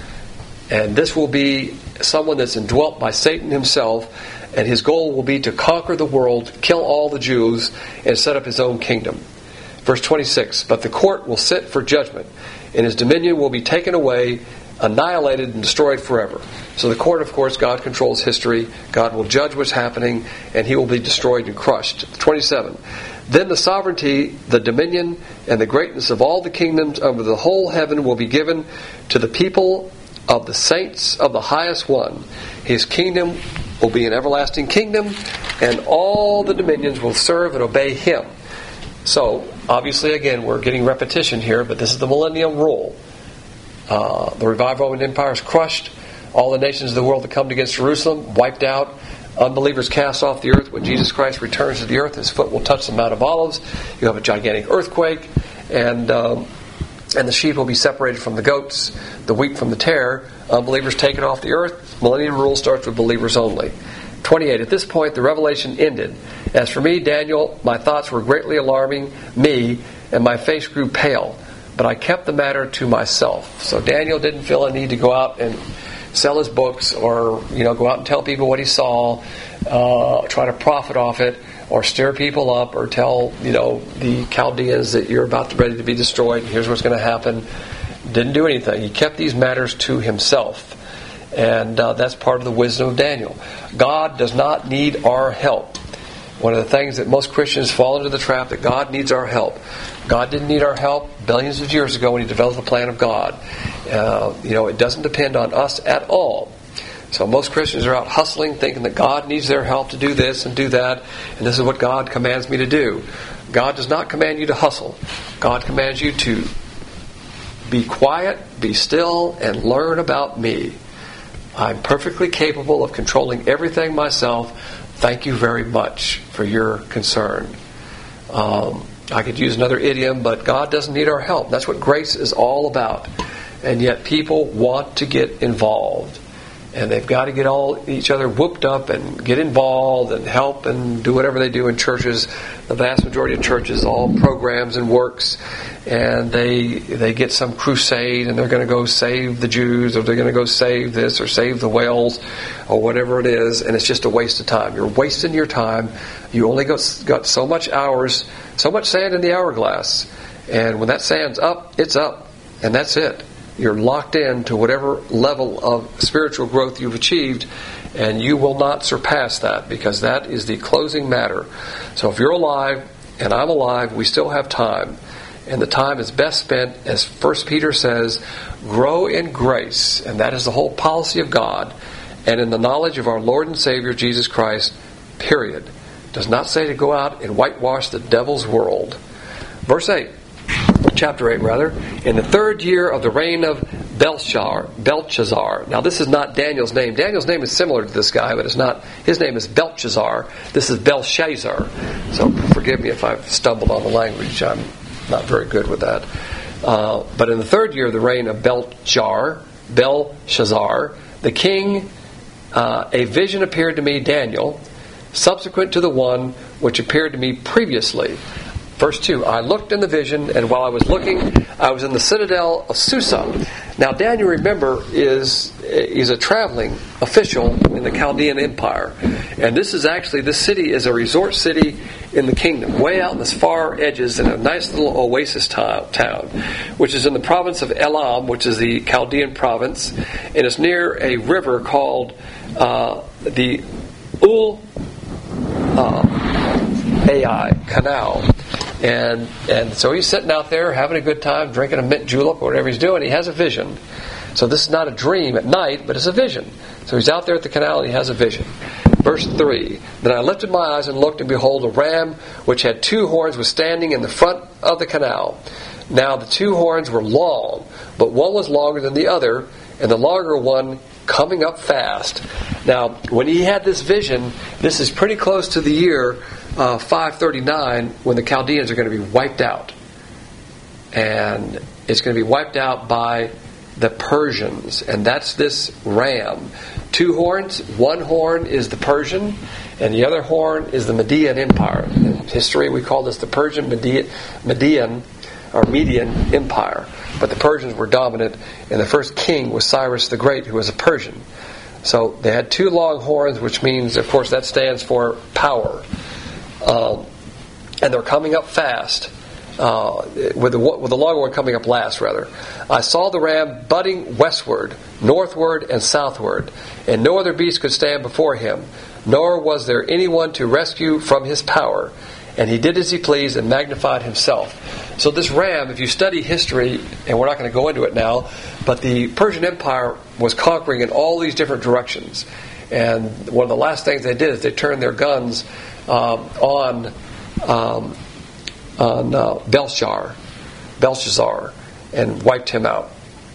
And this will be someone that's indwelt by Satan himself. And his goal will be to conquer the world, kill all the Jews, and set up his own kingdom. Verse twenty-six, but the court will sit for judgment, and his dominion will be taken away, annihilated, and destroyed forever. So the court, of course, God controls history. God will judge what's happening, and he will be destroyed and crushed. twenty-seven, then the sovereignty, the dominion, and the greatness of all the kingdoms of the whole heaven will be given to the people of the saints of the highest one. His kingdom will be an everlasting kingdom, and all the dominions will serve and obey him. So, obviously, again, we're getting repetition here, but this is the millennium rule. Uh, the revived Roman Empire is crushed. All the nations of the world that come against Jerusalem, wiped out. Unbelievers cast off the earth. When Jesus Christ returns to the earth, his foot will touch the Mount of Olives. You have a gigantic earthquake, and um, and the sheep will be separated from the goats, the wheat from the tare. Unbelievers taken off the earth. Millennium rule starts with believers only. twenty-eight. At this point, the revelation ended. As for me, Daniel, my thoughts were greatly alarming me, and my face grew pale. But I kept the matter to myself. So Daniel didn't feel a need to go out and sell his books, or you know, go out and tell people what he saw, uh, try to profit off it, or stir people up, or tell you know the Chaldeans that you're about to ready to be destroyed. Here's what's going to happen. Didn't do anything. He kept these matters to himself, and uh, that's part of the wisdom of Daniel. God does not need our help. One of the things that most Christians fall into the trap, that God needs our help. God didn't need our help billions of years ago when he developed the plan of God. Uh, you know, it doesn't depend on us at all. So most Christians are out hustling, thinking that God needs their help to do this and do that, and this is what God commands me to do. God does not command you to hustle. God commands you to be quiet, be still, and learn about me. I'm perfectly capable of controlling everything myself. Thank you very much for your concern. Um, I could use another idiom, but God doesn't need our help. That's what grace is all about. And yet people want to get involved. And they've got to get all each other whooped up and get involved and help and do whatever they do in churches. The vast majority of churches, all programs and works, and they they get some crusade and they're going to go save the Jews, or they're going to go save this or save the whales or whatever it is, and it's just a waste of time. You're wasting your time. You only got, got so much hours, so much sand in the hourglass, and when that sand's up, it's up, and that's it. You're locked in to whatever level of spiritual growth you've achieved, and you will not surpass that, because that is the closing matter. So if you're alive and I'm alive, we still have time. And the time is best spent, as First Peter says, grow in grace. And that is the whole policy of God. And in the knowledge of our Lord and Savior, Jesus Christ, period. It does not say to go out and whitewash the devil's world. Verse eight. Chapter eight, rather. In the third year of the reign of Belshazzar, Belshazzar. Now, this is not Daniel's name. Daniel's name is similar to this guy, but it's not. His name is Belshazzar. This is Belshazzar. So, forgive me if I've stumbled on the language. I'm not very good with that. Uh, but in the third year of the reign of Belshazzar, Belshazzar, the king, uh, a vision appeared to me, Daniel, subsequent to the one which appeared to me previously. Verse two, I looked in the vision, and while I was looking, I was in the citadel of Susa. Now, Daniel, remember, is is a traveling official in the Chaldean Empire. And this is actually, this city is a resort city in the kingdom, way out in the far edges in a nice little oasis to- town, which is in the province of Elam, which is the Chaldean province, and it's near a river called uh, the Ul uh, Ai Canal. And and so he's sitting out there having a good time, drinking a mint julep or whatever he's doing. He has a vision. So this is not a dream at night, but it's a vision. So he's out there at the canal and he has a vision. Verse three, Then I lifted my eyes and looked, and behold, a ram which had two horns was standing in the front of the canal. Now the two horns were long, but one was longer than the other, and the longer one coming up fast. Now, when he had this vision, this is pretty close to the year uh, five thirty-nine, when the Chaldeans are going to be wiped out. And it's going to be wiped out by the Persians, and that's this ram. Two horns, one horn is the Persian, and the other horn is the Median Empire. In history, we call this the Persian Median, Median or Median Empire. But the Persians were dominant, and the first king was Cyrus the Great, who was a Persian. So they had two long horns, which means, of course, that stands for power. Um, and they're coming up fast. Uh, with the with the longer one coming up last, rather. I saw the ram butting westward, northward, and southward, and no other beast could stand before him, nor was there anyone to rescue from his power. And he did as he pleased and magnified himself. So this ram, if you study history, and we're not going to go into it now, but the Persian Empire was conquering in all these different directions. And one of the last things they did is they turned their guns um, on... Um, on uh, Belshazzar, Belshazzar, and wiped him out.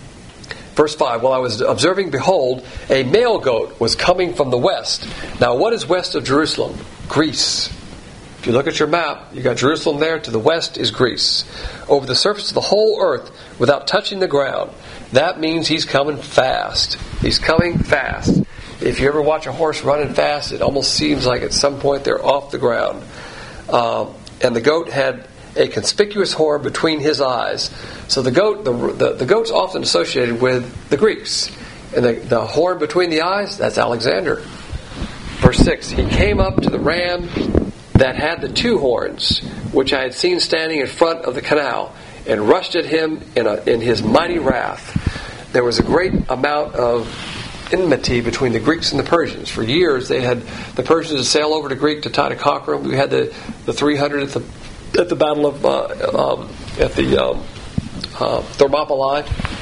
Verse five, While I was observing, behold, a male goat was coming from the west. Now, what is west of Jerusalem? Greece. If you look at your map, you got Jerusalem there. To the west is Greece. Over the surface of the whole earth, without touching the ground. That means he's coming fast. He's coming fast. If you ever watch a horse running fast, it almost seems like at some point they're off the ground. Uh, and the goat had a conspicuous horn between his eyes. So the goat, the, the, the goat's often associated with the Greeks. And the, the horn between the eyes, that's Alexander. Verse six, He came up to the ram that had the two horns, which I had seen standing in front of the canal, and rushed at him in, a, in his mighty wrath. There was a great amount of enmity between the Greeks and the Persians. For years, they had the Persians to sail over to Greek to try to conquer them. We had the, the three hundred at the at the battle of uh, um, at the um, uh, Thermopylae.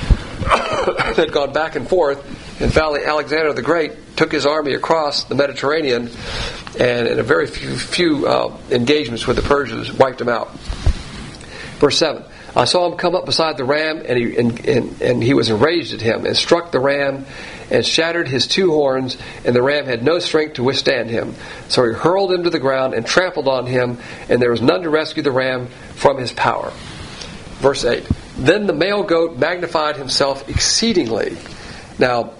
They'd gone back and forth, and finally Alexander the Great took his army across the Mediterranean, and in a very few, few uh, engagements with the Persians, wiped them out. Verse seven. I saw him come up beside the ram, and he and, and, and he was enraged at him, and struck the ram, and shattered his two horns, and the ram had no strength to withstand him. So he hurled him to the ground, and trampled on him, and there was none to rescue the ram from his power. Verse eight. Then the male goat magnified himself exceedingly. Now,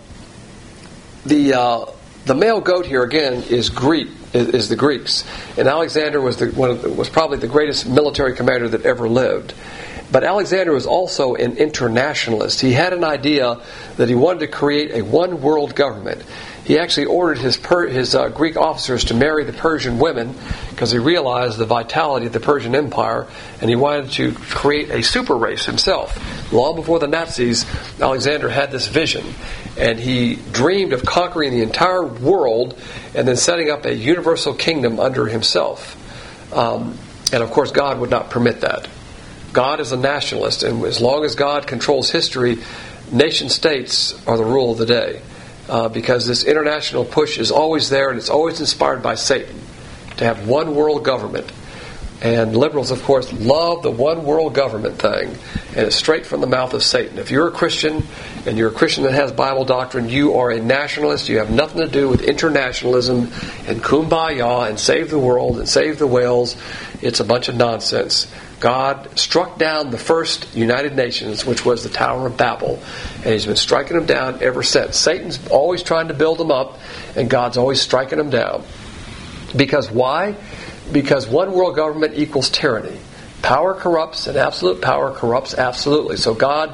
the uh, the male goat here again is Greek, is, is the Greeks, and Alexander was the, one of the, was probably the greatest military commander that ever lived. But Alexander was also an internationalist. He had an idea that he wanted to create a one-world government. He actually ordered his per, his uh, Greek officers to marry the Persian women because he realized the vitality of the Persian Empire, and he wanted to create a super race himself. Long before the Nazis, Alexander had this vision, and he dreamed of conquering the entire world and then setting up a universal kingdom under himself. Um, and of course, God would not permit that. God is a nationalist, and as long as God controls history, nation states are the rule of the day. Uh, because this international push is always there, and it's always inspired by Satan to have one world government. And liberals, of course, love the one world government thing, and it's straight from the mouth of Satan. If you're a Christian, and you're a Christian that has Bible doctrine, you are a nationalist. You have nothing to do with internationalism and kumbaya and save the world and save the whales. It's a bunch of nonsense. God struck down the first United Nations, which was the Tower of Babel, and He's been striking them down ever since. Satan's always trying to build them up, and God's always striking them down. Because why? Because one world government equals tyranny. Power corrupts, and absolute power corrupts absolutely. So God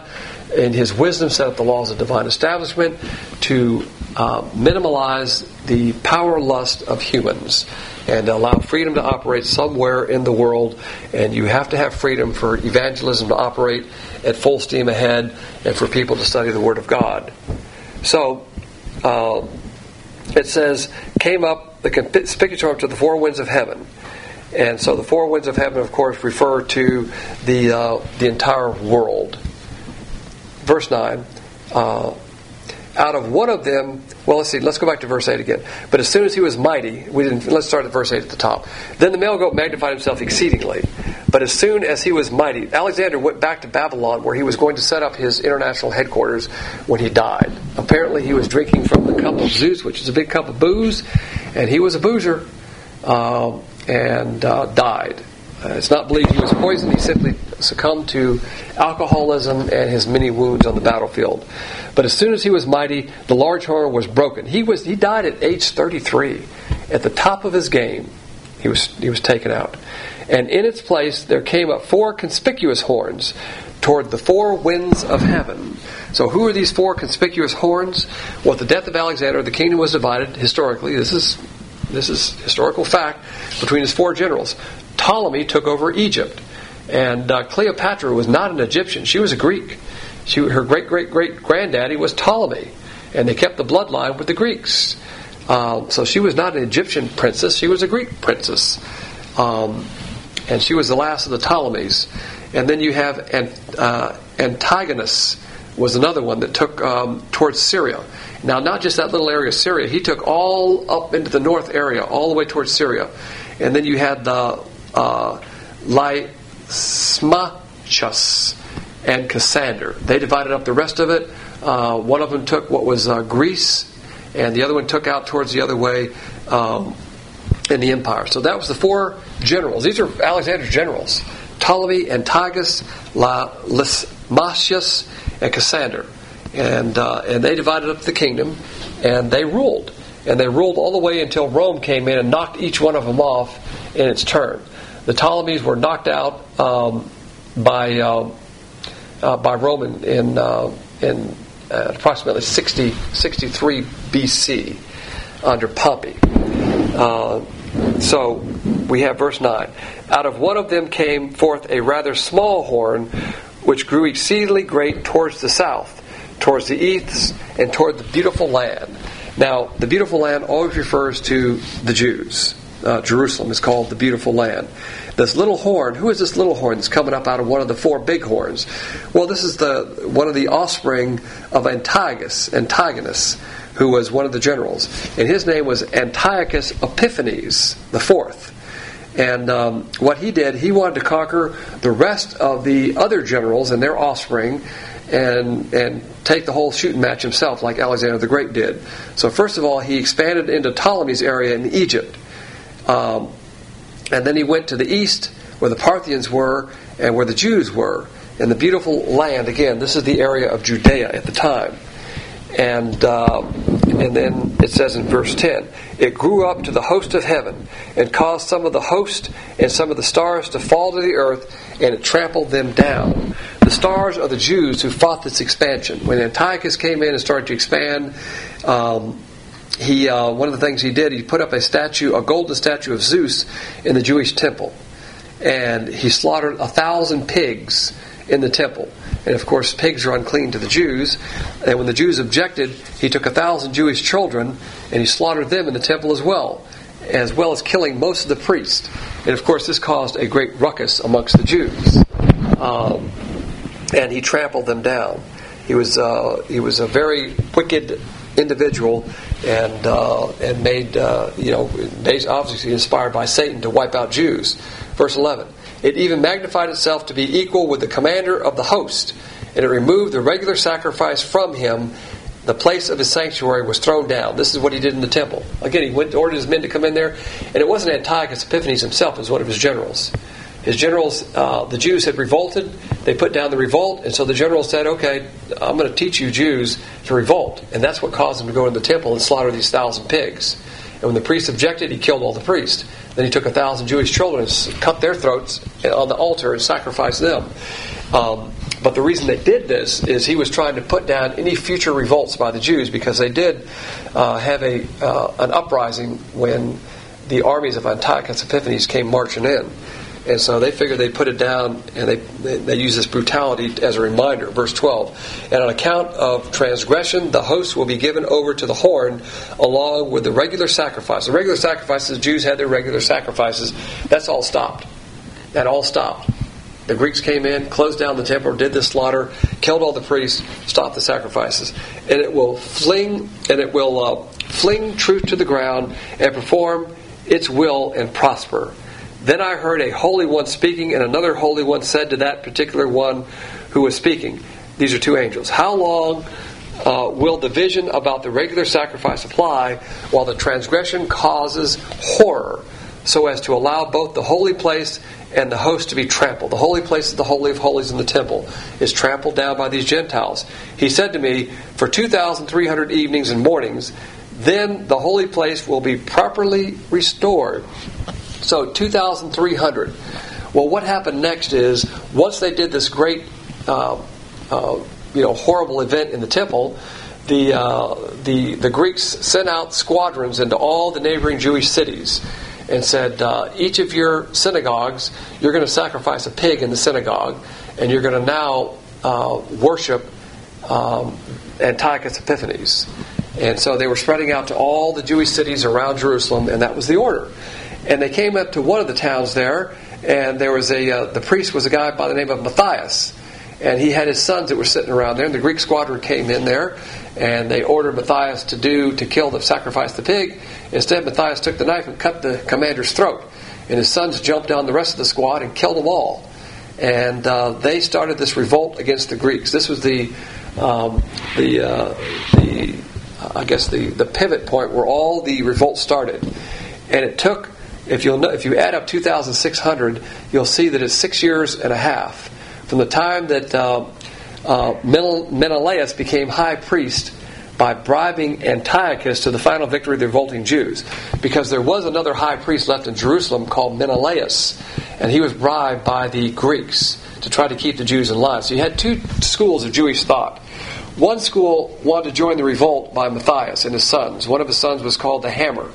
in his wisdom, set up the laws of divine establishment to uh, minimize the power lust of humans and allow freedom to operate somewhere in the world. And you have to have freedom for evangelism to operate at full steam ahead and for people to study the Word of God. So, uh, it says, came up the conspicuous to the four winds of heaven. And so the four winds of heaven, of course, refer to the uh, the entire world. Verse nine, uh, out of one of them, well, let's see, let's go back to verse eight again. But as soon as he was mighty, we didn't. Let's start at verse eight at the top. Then the male goat magnified himself exceedingly. But as soon as he was mighty, Alexander went back to Babylon, where he was going to set up his international headquarters when he died. Apparently he was drinking from the cup of Zeus, which is a big cup of booze, and he was a boozer, um, and uh, died. Uh, it's not believed he was poisoned. He simply succumbed to alcoholism and his many wounds on the battlefield. But as soon as he was mighty, the large horn was broken. He was he died at age thirty-three. At the top of his game, he was he was taken out. And in its place there came up four conspicuous horns toward the four winds of heaven. So who are these four conspicuous horns? Well, at the death of Alexander, the kingdom was divided historically. This is this is historical fact between his four generals. Ptolemy took over Egypt, and uh, Cleopatra was not an Egyptian; she was a Greek. She, her great great great granddaddy was Ptolemy, and they kept the bloodline with the Greeks. Uh, so she was not an Egyptian princess; she was a Greek princess, um, and she was the last of the Ptolemies. And then you have Ant, uh, Antigonus was another one that took um, towards Syria. Now, not just that little area of Syria; he took all up into the north area, all the way towards Syria. And then you had the uh, Lysimachus and Cassander. They divided up the rest of it. Uh, one of them took what was uh, Greece, and the other one took out towards the other way um, in the empire. So that was the four generals. These are Alexander's generals: Ptolemy, Antiochus, Lysimachus, and Cassander. And uh, and they divided up the kingdom, and they ruled. And they ruled all the way until Rome came in and knocked each one of them off in its turn. The Ptolemies were knocked out um, by uh, uh, by Rome in in, uh, in uh, approximately sixty, sixty-three B C under Pompey. Uh, so we have verse nine. Out of one of them came forth a rather small horn, which grew exceedingly great towards the south, towards the east, and toward the beautiful land. Now, the beautiful land always refers to the Jews. Uh, Jerusalem is called the beautiful land. This little horn, who is this little horn that's coming up out of one of the four big horns? Well, this is the one of the offspring of Antiochus, Antigonus, who was one of the generals. And his name was Antiochus Epiphanes the Fourth. And um, what he did, he wanted to conquer the rest of the other generals and their offspring, and and take the whole shooting match himself, like Alexander the Great did. So first of all, he expanded into Ptolemy's area in Egypt. Um, and then he went to the east, where the Parthians were, and where the Jews were. And the beautiful land, again, this is the area of Judea at the time. And uh, and then it says in verse ten, it grew up to the host of heaven, and caused some of the host and some of the stars to fall to the earth, and it trampled them down. The stars are the Jews who fought this expansion. When Antiochus came in and started to expand, um, he uh, one of the things he did, he put up a statue, a golden statue of Zeus in the Jewish temple. And he slaughtered a thousand pigs in the temple. And of course, pigs are unclean to the Jews. And when the Jews objected, he took a thousand Jewish children and he slaughtered them in the temple as well, as well as killing most of the priests. And of course, this caused a great ruckus amongst the Jews. Um, and he trampled them down. He was uh, he was a very wicked individual, and uh, and made uh, you know obviously inspired by Satan to wipe out Jews. Verse eleven. It even magnified itself to be equal with the commander of the host, and it removed the regular sacrifice from him. The place of his sanctuary was thrown down. This is what he did in the temple. Again, he went ordered his men to come in there, and it wasn't Antiochus Epiphanes himself; it was one of his generals. His generals, uh, the Jews had revolted. They put down the revolt, and so the generals said, "Okay, I'm going to teach you Jews to revolt," and that's what caused them to go into the temple and slaughter these thousand pigs. And when the priests objected, he killed all the priests. Then he took a thousand Jewish children and cut their throats on the altar and sacrificed them. Um, But the reason they did this is he was trying to put down any future revolts by the Jews, because they did uh, have a uh, an uprising when the armies of Antiochus Epiphanes came marching in. And so they figured they'd put it down, and they, they, they use this brutality as a reminder. Verse twelve, and on account of transgression, the host will be given over to the horn along with the regular sacrifice. The regular sacrifices, Jews had their regular sacrifices. That's all stopped. That all stopped. The Greeks came in, closed down the temple, did the slaughter, killed all the priests, stopped the sacrifices. And it will fling, and it will uh, fling truth to the ground and perform its will and prosper. Then I heard a holy one speaking, and another holy one said to that particular one who was speaking, these are two angels, how long uh, will the vision about the regular sacrifice apply while the transgression causes horror, so as to allow both the holy place and the host to be trampled? The holy place is the Holy of Holies in the temple, is trampled down by these Gentiles. He said to me, for two thousand three hundred evenings and mornings, then the holy place will be properly restored. So two thousand three hundred. Well, what happened next is, once they did this great, uh, uh, you know, horrible event in the temple, the uh, the the Greeks sent out squadrons into all the neighboring Jewish cities and said, uh, each of your synagogues, you're going to sacrifice a pig in the synagogue, and you're going to now uh, worship um, Antiochus Epiphanes. And so they were spreading out to all the Jewish cities around Jerusalem, and that was the order. And they came up to one of the towns there, and there was a uh, the priest was a guy by the name of Matthias, and he had his sons that were sitting around there. And the Greek squadron came in there, and they ordered Matthias to do to kill the sacrifice the pig. Instead, Matthias took the knife and cut the commander's throat, and his sons jumped down the rest of the squad and killed them all. And uh, they started this revolt against the Greeks. This was the um, the uh, the I guess the the pivot point where all the revolt started, and it took. If you'll if you add up two thousand six hundred, you'll see that it's six years and a half from the time that uh, uh, Menelaus became high priest by bribing Antiochus to the final victory of the revolting Jews. Because there was another high priest left in Jerusalem called Menelaus, and he was bribed by the Greeks to try to keep the Jews in line. So you had two schools of Jewish thought. One school wanted to join the revolt by Matthias and his sons. One of his sons was called the Hammer.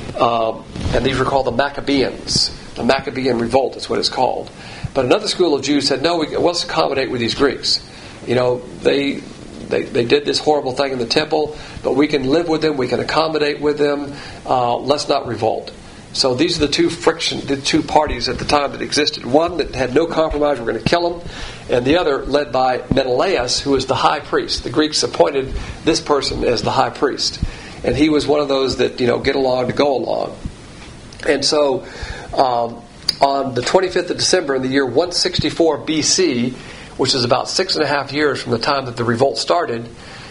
Um, and these were called the Maccabeans. The Maccabean revolt is what it's called. But another school of Jews said, no, we, let's accommodate with these Greeks. You know, they, they they did this horrible thing in the temple, but we can live with them, we can accommodate with them, uh, let's not revolt. So these are the two friction, the two parties at the time that existed. One that had no compromise, we're going to kill them, and the other led by Menelaus, who was the high priest. The Greeks appointed this person as the high priest. And he was one of those that, you know, get along to go along. And so, um, on the twenty-fifth of December in the year one sixty-four B C, which is about six and a half years from the time that the revolt started,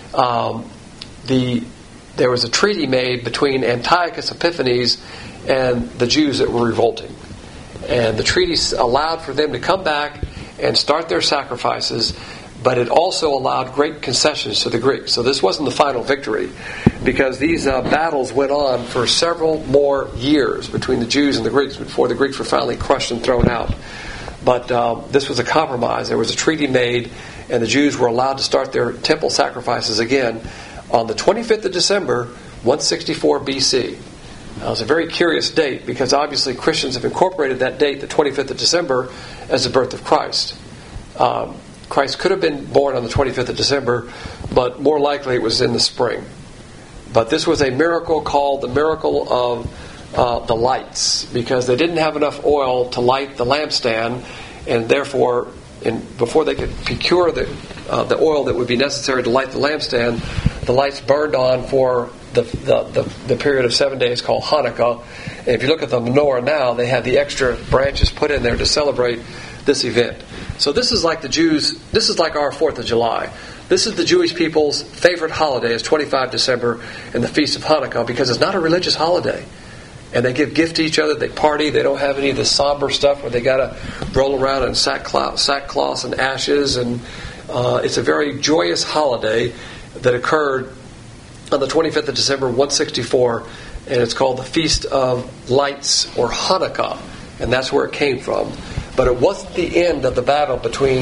um, the there was a treaty made between Antiochus Epiphanes and the Jews that were revolting. And the treaty allowed for them to come back and start their sacrifices, but it also allowed great concessions to the Greeks. So this wasn't the final victory, because these uh, battles went on for several more years between the Jews and the Greeks before the Greeks were finally crushed and thrown out. But um, this was a compromise. There was a treaty made, and the Jews were allowed to start their temple sacrifices again on the twenty-fifth of December, one sixty-four B C. Now, it was a very curious date, because obviously Christians have incorporated that date, the twenty-fifth of December, as the birth of Christ. Um, Christ could have been born on the twenty-fifth of December, but more likely it was in the spring. But this was a miracle called the miracle of uh, the lights, because they didn't have enough oil to light the lampstand, and therefore, in, before they could procure the uh, the oil that would be necessary to light the lampstand, the lights burned on for the the, the, the period of seven days called Hanukkah. And if you look at the menorah now, they have the extra branches put in there to celebrate this event. So this is like the Jews, this is like our fourth of July. This is the Jewish people's favorite holiday, is twenty-fifth December and the Feast of Hanukkah, because it's not a religious holiday. And they give gift to each other, they party, they don't have any of this somber stuff where they got to roll around in sackcloth, sackcloth and ashes. And uh, it's a very joyous holiday that occurred on the twenty-fifth of December, one sixty-four, and it's called the Feast of Lights, or Hanukkah. And that's where it came from. But it wasn't the end of the battle between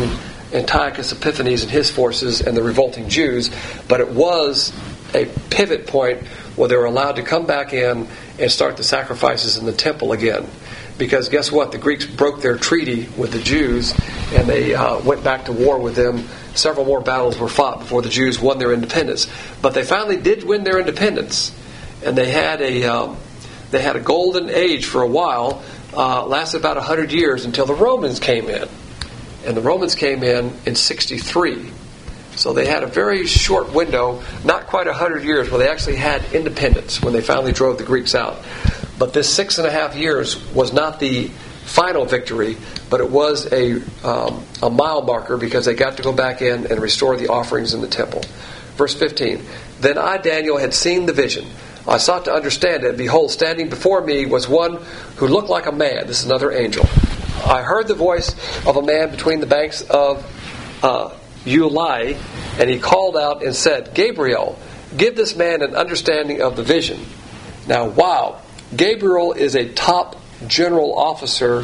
Antiochus Epiphanes and his forces and the revolting Jews, but it was a pivot point where they were allowed to come back in and start the sacrifices in the temple again. Because guess what? The Greeks broke their treaty with the Jews, and they uh, went back to war with them. Several more battles were fought before the Jews won their independence. But they finally did win their independence, and they had a um, they had a golden age for a while. Uh, lasted about a hundred years until the Romans came in, and the Romans came in in sixty-three. So they had a very short window, not quite a hundred years, where they actually had independence when they finally drove the Greeks out. But this six and a half years was not the final victory, but it was a um, a mile marker because they got to go back in and restore the offerings in the temple. Verse fifteen, Then I, Daniel, had seen the vision. I sought to understand it. Behold, standing before me was one who looked like a man. This is another angel. I heard the voice of a man between the banks of uh, Ulai, and he called out and said, Gabriel, give this man an understanding of the vision. Now, wow. Gabriel is a top general officer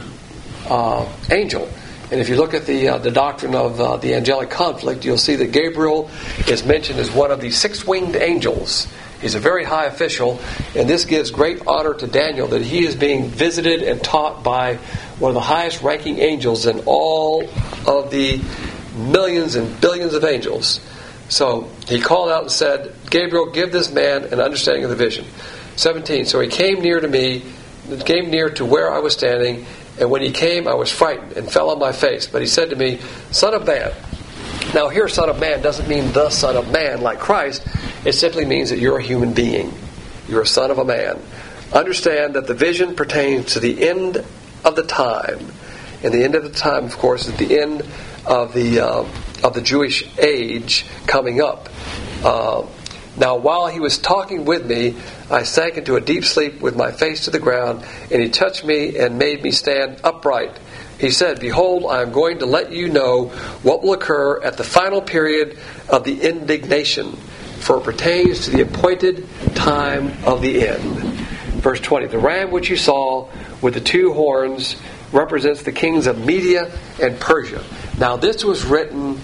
uh, angel. And if you look at the uh, the doctrine of uh, the angelic conflict, you'll see that Gabriel is mentioned as one of the six-winged angels. He's a very high official, and this gives great honor to Daniel that he is being visited and taught by one of the highest-ranking angels in all of the millions and billions of angels. So he called out and said, Gabriel, give this man an understanding of the vision. seventeen, So he came near to me, came near to where I was standing, and when he came, I was frightened and fell on my face. But he said to me, Son of man. Now here, Son of man doesn't mean the Son of Man like Christ. It simply means that you're a human being. You're a son of a man. Understand that the vision pertains to the end of the time. And the end of the time, of course, is the end of the uh, of the Jewish age coming up. Uh, Now, while he was talking with me, I sank into a deep sleep with my face to the ground, and he touched me and made me stand upright. He said, Behold, I am going to let you know what will occur at the final period of the indignation, for it pertains to the appointed time of the end. Verse twenty, The ram which you saw with the two horns represents the kings of Media and Persia. Now, this was written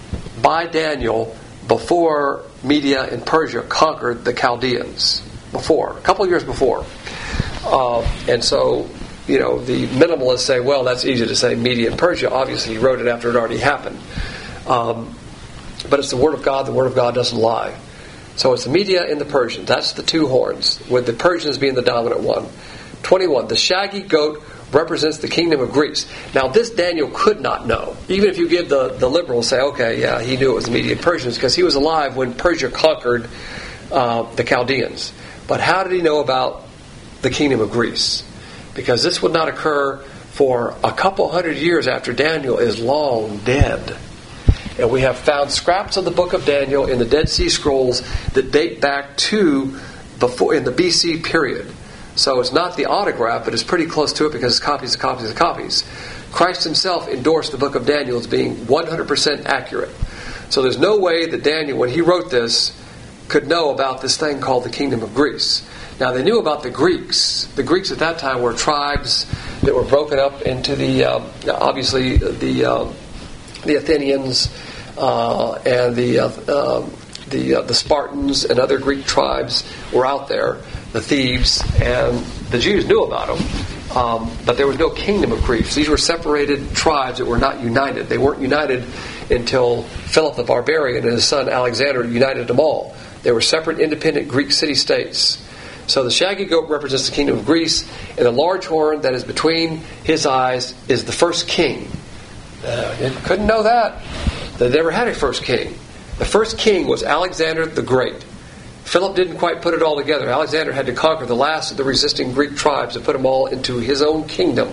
by Daniel before Media and Persia conquered the Chaldeans. Before, a couple of years before. Uh, and so, you know, the minimalists say, well, that's easy to say, Media and Persia. Obviously, he wrote it after it already happened. Um, but it's the Word of God. The Word of God doesn't lie. So it's the Media and the Persians. That's the two horns, with the Persians being the dominant one. twenty-one, The shaggy goat represents the kingdom of Greece. Now, this Daniel could not know. Even if you give the, the liberals, say, okay, yeah, he knew it was the Media and Persians, because he was alive when Persia conquered uh, the Chaldeans. But how did he know about the kingdom of Greece? Because this would not occur for a couple hundred years after Daniel is long dead. And we have found scraps of the book of Daniel in the Dead Sea Scrolls that date back to before in the B C period. So it's not the autograph, but it's pretty close to it because it's copies of copies of copies. Christ himself endorsed the book of Daniel as being one hundred percent accurate. So there's no way that Daniel, when he wrote this, could know about this thing called the kingdom of Greece. Now, they knew about the Greeks. The Greeks at that time were tribes that were broken up into the, uh, obviously, the uh, the Athenians uh, and the uh, uh, the uh, the Spartans and other Greek tribes were out there, the Thebes, and the Jews knew about them. Um, but there was no kingdom of Greece. These were separated tribes that were not united. They weren't united until Philip the Barbarian and his son Alexander united them all. They were separate, independent Greek city-states. So the shaggy goat represents the kingdom of Greece, and the large horn that is between his eyes is the first king. Uh, you couldn't know that. They never had a first king. The first king was Alexander the Great. Philip didn't quite put it all together. Alexander had to conquer the last of the resisting Greek tribes and put them all into his own kingdom.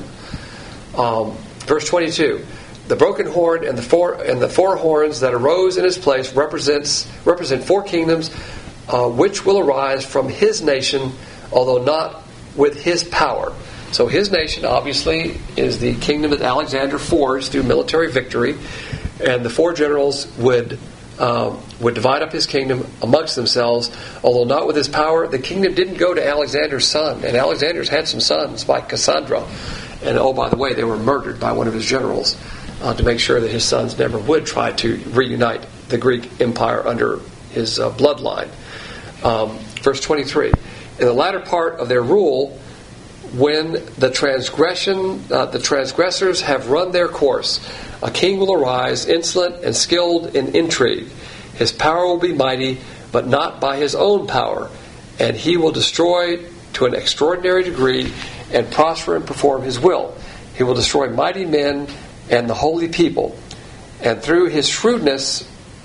Um, verse twenty-two. The broken horn and the four and the four horns that arose in his place represents represent four kingdoms, uh, which will arise from his nation, although not with his power. So his nation, obviously, is the kingdom that Alexander forged through military victory, and the four generals would uh, would divide up his kingdom amongst themselves, although not with his power. The kingdom didn't go to Alexander's son, and Alexander's had some sons, like Cassandra, and oh, by the way, they were murdered by one of his generals. uh, to make sure that his sons never would try to reunite the Greek Empire under his uh, bloodline. Um, verse twenty-three, in the latter part of their rule, when the transgression, uh, the transgressors have run their course, a king will arise, insolent and skilled in intrigue. His power will be mighty, but not by his own power, and he will destroy to an extraordinary degree and prosper and perform his will. He will destroy mighty men and the holy people, and through his shrewdness,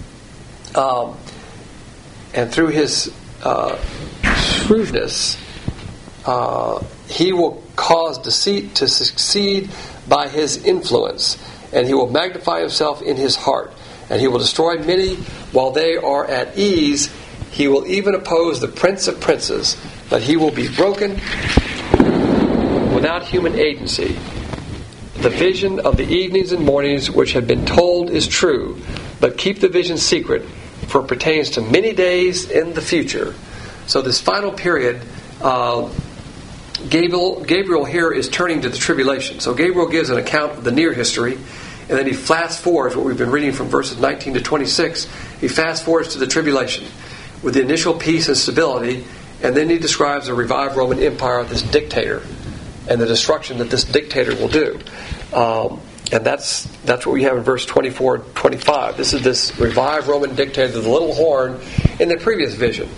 um, and through his uh, shrewdness, uh, he will cause deceit to succeed by his influence, and he will magnify himself in his heart, and he will destroy many while they are at ease. He will even oppose the prince of princes, but he will be broken without human agency. The vision of the evenings and mornings which had been told is true, but keep the vision secret, for it pertains to many days in the future. So this final period, uh, Gabriel, Gabriel here is turning to the tribulation. So Gabriel gives an account of the near history, and then he fast forwards what we've been reading from verses nineteen to twenty-six. He fast forwards to the tribulation with the initial peace and stability, and then he describes the revived Roman Empire, this dictator, and the destruction that this dictator will do. Um, and that's that's what we have in verse twenty-four and twenty-five. This is this revived Roman dictator, the little horn, in the previous vision.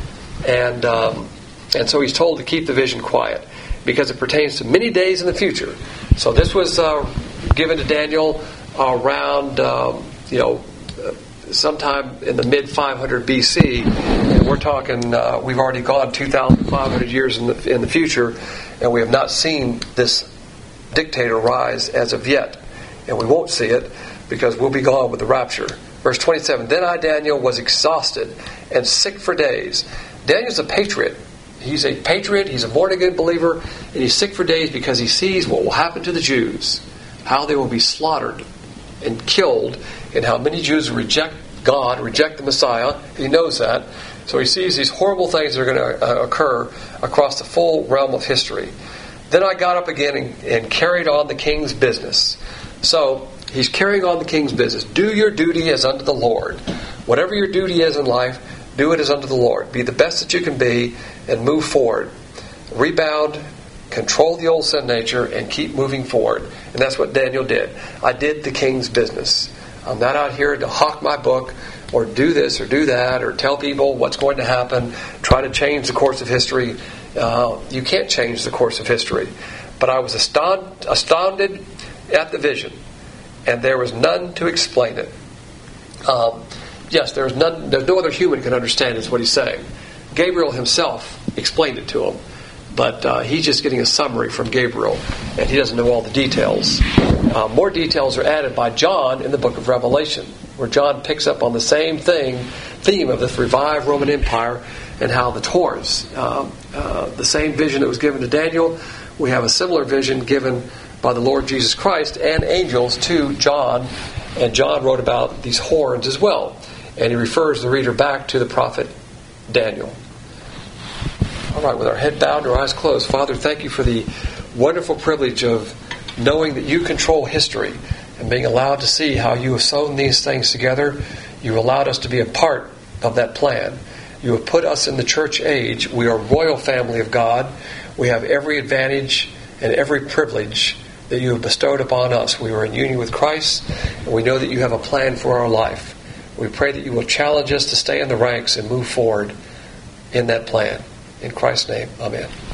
And um, and so he's told to keep the vision quiet, because it pertains to many days in the future. So this was uh, given to Daniel around, um, you know, uh, sometime in the mid five hundred B C, and we're talking, uh, we've already gone two thousand five hundred years in the, in the future, and we have not seen this dictator rise as of yet. And we won't see it, because we'll be gone with the rapture. Verse twenty-seven, then I, Daniel, was exhausted and sick for days. Daniel's a patriot. He's a patriot, he's a born-again believer, and he's sick for days because he sees what will happen to the Jews, how they will be slaughtered and killed, and how many Jews reject God, reject the Messiah. He knows that. So he sees these horrible things that are going to uh, occur across the full realm of history. Then I got up again and, and carried on the king's business. So he's carrying on the king's business. Do your duty as unto the Lord. Whatever your duty is in life, do it as unto the Lord. Be the best that you can be and move forward. Rebound, control the old sin nature, and keep moving forward. And that's what Daniel did. I did the king's business. I'm not out here to hawk my book or do this or do that or tell people what's going to happen, try to change the course of history. Uh, you can't change the course of history. But I was astound, astounded at the vision, and there was none to explain it. Um, yes, there's none. There's no other human can understand is what he's saying. Gabriel himself explained it to him, but uh, he's just getting a summary from Gabriel, and he doesn't know all the details. Uh, more details are added by John in the book of Revelation, where John picks up on the same thing, theme of this revived Roman Empire, and how the horns, uh, uh, the same vision that was given to Daniel, we have a similar vision given by the Lord Jesus Christ and angels to John, and John wrote about these horns as well, and he refers the reader back to the prophet Daniel. All right, with our head bowed and our eyes closed, Father, thank you for the wonderful privilege of knowing that you control history and being allowed to see how you have sewn these things together. You allowed us to be a part of that plan. You have put us in the church age. We are a royal family of God. We have every advantage and every privilege that you have bestowed upon us. We are in union with Christ, and we know that you have a plan for our life. We pray that you will challenge us to stay in the ranks and move forward in that plan. In Christ's name, amen.